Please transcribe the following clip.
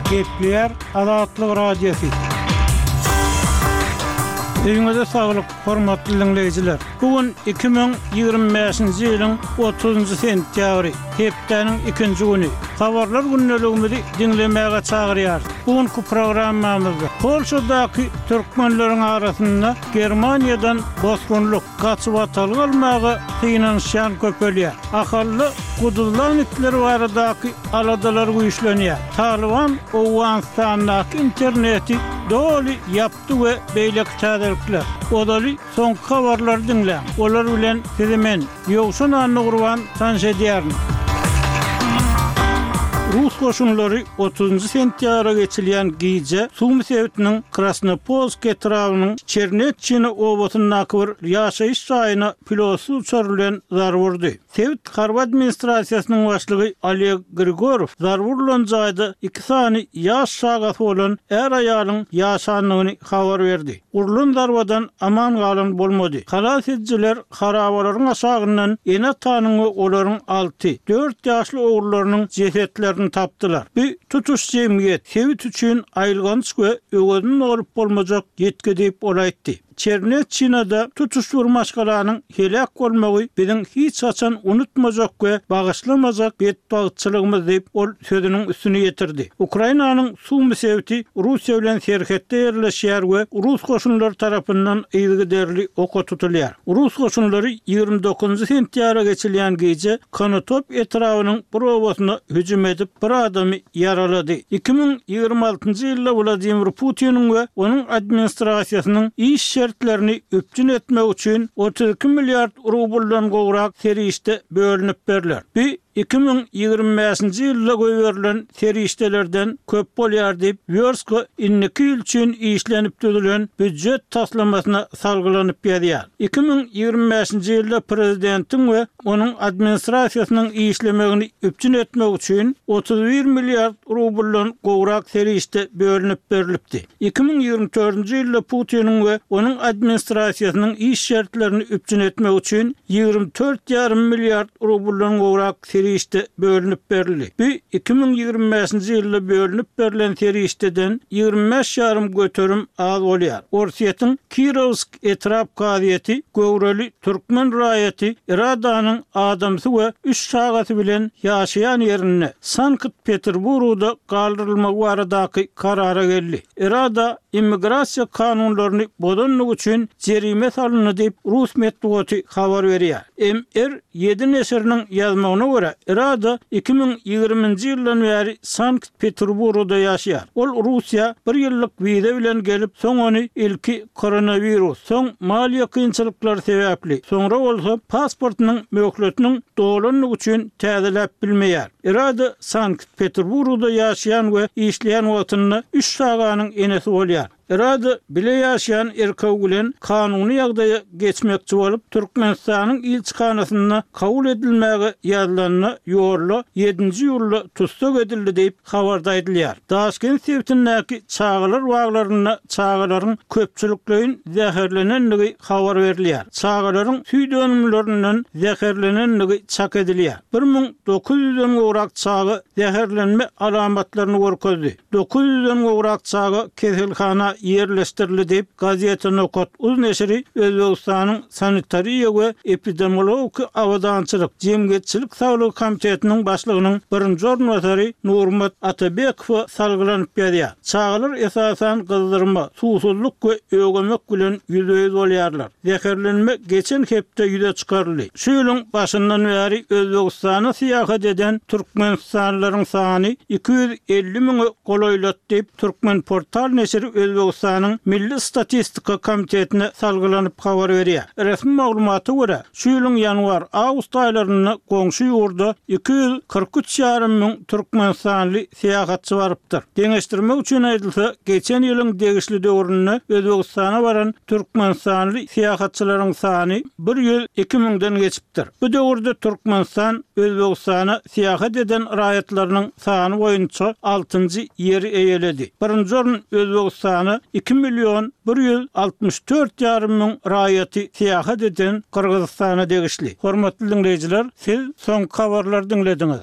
Kepler Azatlyk Radiosu. Öňüňizde saglyk, hormatly dinleýijiler. Bugün 2025-nji ýylyň 30-njy sentýabry, hepdeniň 2-nji güni. Habarlar günneligimizi dinlemäge çagyrýar. Bugünkü programmamyzda Polşadaky türkmenleriň arasynda Germaniýadan bosgunlyk gaçyp atylmagy synanýan köpelýär. Ahally Gudullan itleri baradaky aladalar güýçlenýär. Taliban Awganistandaky interneti doli yapdy we beýlek täzelikler. Odaly soňky habarlar dinle. Olar bilen sizimen ýogşun anny gurban tanşedýärmi? Rus koşunları 30 sentyabra geçilýän giýje Sumy Sewitiniň Krasnopolsk etrawynyň Chernetchina obatynyň bir ýaşaýyş saýyna pilotsy uçurylan zar wurdy. Sewit harba administrasiýasynyň başlygy Oleg Grigorov zar wurulan jaýda 2 sany ýaş şagat bolan er aýalyň ýaşanlygyny habar berdi. Urulan darbadan aman galan bolmady. Halas edjiler harabalaryň aşagyndan ene tanyny olaryň 6-4 ýaşly ogurlarynyň jesetlerini tapdylar. Bu tutuş jemgyýet Sewit üçin aýylganyş we öwedin olup bolmajak ýetki diýip olaýtdy. Chernetchinada tutuş vurmaşgalanyň helak bolmagy biziň hiç açan unutmajak we bagyşlamajak betbagyçylygymyz diýip ol sözüniň üstüne ýetirdi. Ukrainanyň Sumy Sewiti Russiýa bilen serhetde ýerleşýär we Rus goşunlary tarapyndan ýygy derli oka tutulýar. Rus goşunlary 29 sentyabra geçilýän giýje Konotop etrawynyň bir obasyna hüjüm edip bir adamy yaralady. 2026-njy ýylda Vladimir Putiniň we onuň administrasiýasynyň iş şertlerini öpçün etmek için 32 milyar rubuldan gowrak serişde bölünüp berler. 2025-nji ýylda goýberlen serişdelerden köp bolýar diýip Wörska inniki ýyl üçin işlenip düzülen büdjet taslamasyna salgylanyp ýazýar. 2025-nji ýylda prezidentiň we onuň administrasiýasynyň işlemegini öpçün etmek üçin 31 milyar rubuldan gowrak serişde bölünüp berilipdi. 2024-nji ýylda Putiniň we onuň administrasiýasynyň iş şertlerini öpçün etmek üçin 24,5 milyar rubuldan gowrak serişde bölünüp berildi. Bu 2025-nji ýylda bölünüp berilen serişdeden 25,5 götürüm az bolýar. Orsiýetin Kirovsk etrap gaziýeti Gowrely türkmen raýaty Iradanyň adamsy we 3 şagaty bilen ýaşaýan ýerine Sankt-Peterburgda galdyrylmak baradaky karara geldi. Irada immigrasiýa kanunlaryny bodanlyk üçin jerime salyndy diýip Rus medeniýeti habar berýär. MR 7 neşriniň ýazmagyna görä Irada 2020-nji ýyldan beri Sankt-Peterburgda ýaşaýar. Ol Russiýa 1 ýyllyk wiza bilen gelip soň ony ilki koronavirus, soň maliýe kynçylyklary sebäpli, soňra bolsa pasportynyň möhletiniň dolanlygy üçin täzeläp bilmeýär. Irada Sankt-Peterburgda ýaşaýan we işleýän wagtyny 3 saganyň enesi bolýar. Irada bile ýaşaýan erkek bilen kanuny ýagdaýa geçmekçi bolup Türkmenistanyň ilçikanasyna kabul edilmäge ýazylanyna ýorla 7-nji ýylda tutsak edildi diýip habarda edilýär. Daşkent Sewitindäki çağalar waglaryna çağalaryň köpçüliklerin zäherlenenligi habar berilýär. Çağalaryň süý dönümlerinden zäherlenenligi çak edilýär. 1900-den gowrak çağı zäherlenme alamatlaryny görkezdi. 900-den gowrak çağı keselhana yerleştirildi diýip gaziýete Nokot uz neşri Özbegistanyň sanitariýa we epidemiologik awadançylyk jemgyýetçilik saglyk komitetiniň başlygynyň birinji ornwatary Nurmat Atabekov salgylanyp ýazýar. Çağlar esasan gyzdyrma, susuzlyk we ögemek bilen ýüze bolýarlar. Zäherlenme geçen hepde ýüze çykaryldy. Şu ýylyň başyndan beri Özbegistana syýahat eden türkmenistanlaryň sany 250 miňe golaýlatdy diýip Türkmen portal neşri Özbegistanyň Milli Statistika Komitetine salgylanyp habar berýär. Resmi maglumaty görä, şu ýylyň ýanwar-awgust aýlaryna goňşy ýurda 243,5 miň türkmenistanly syýahatçy barypdyr. Deňeşdirmek üçin aýdylsa, geçen ýylyň degişli döwründe Özbegistana baran türkmenistanly syýahatçylaryň sany 102 miňden geçipdir. Bu döwürde Türkmenistan Özbegistana syýahat eden raýatlarynyň sany boýunça 6-njy ýeri eýeledi. Birinji orun Özbegistany 2.164.000 miň raýaty syýahat eden Kyrgyzstana degişli. Hormatly dinleýijiler, siz soň habarlar dinlediňiz.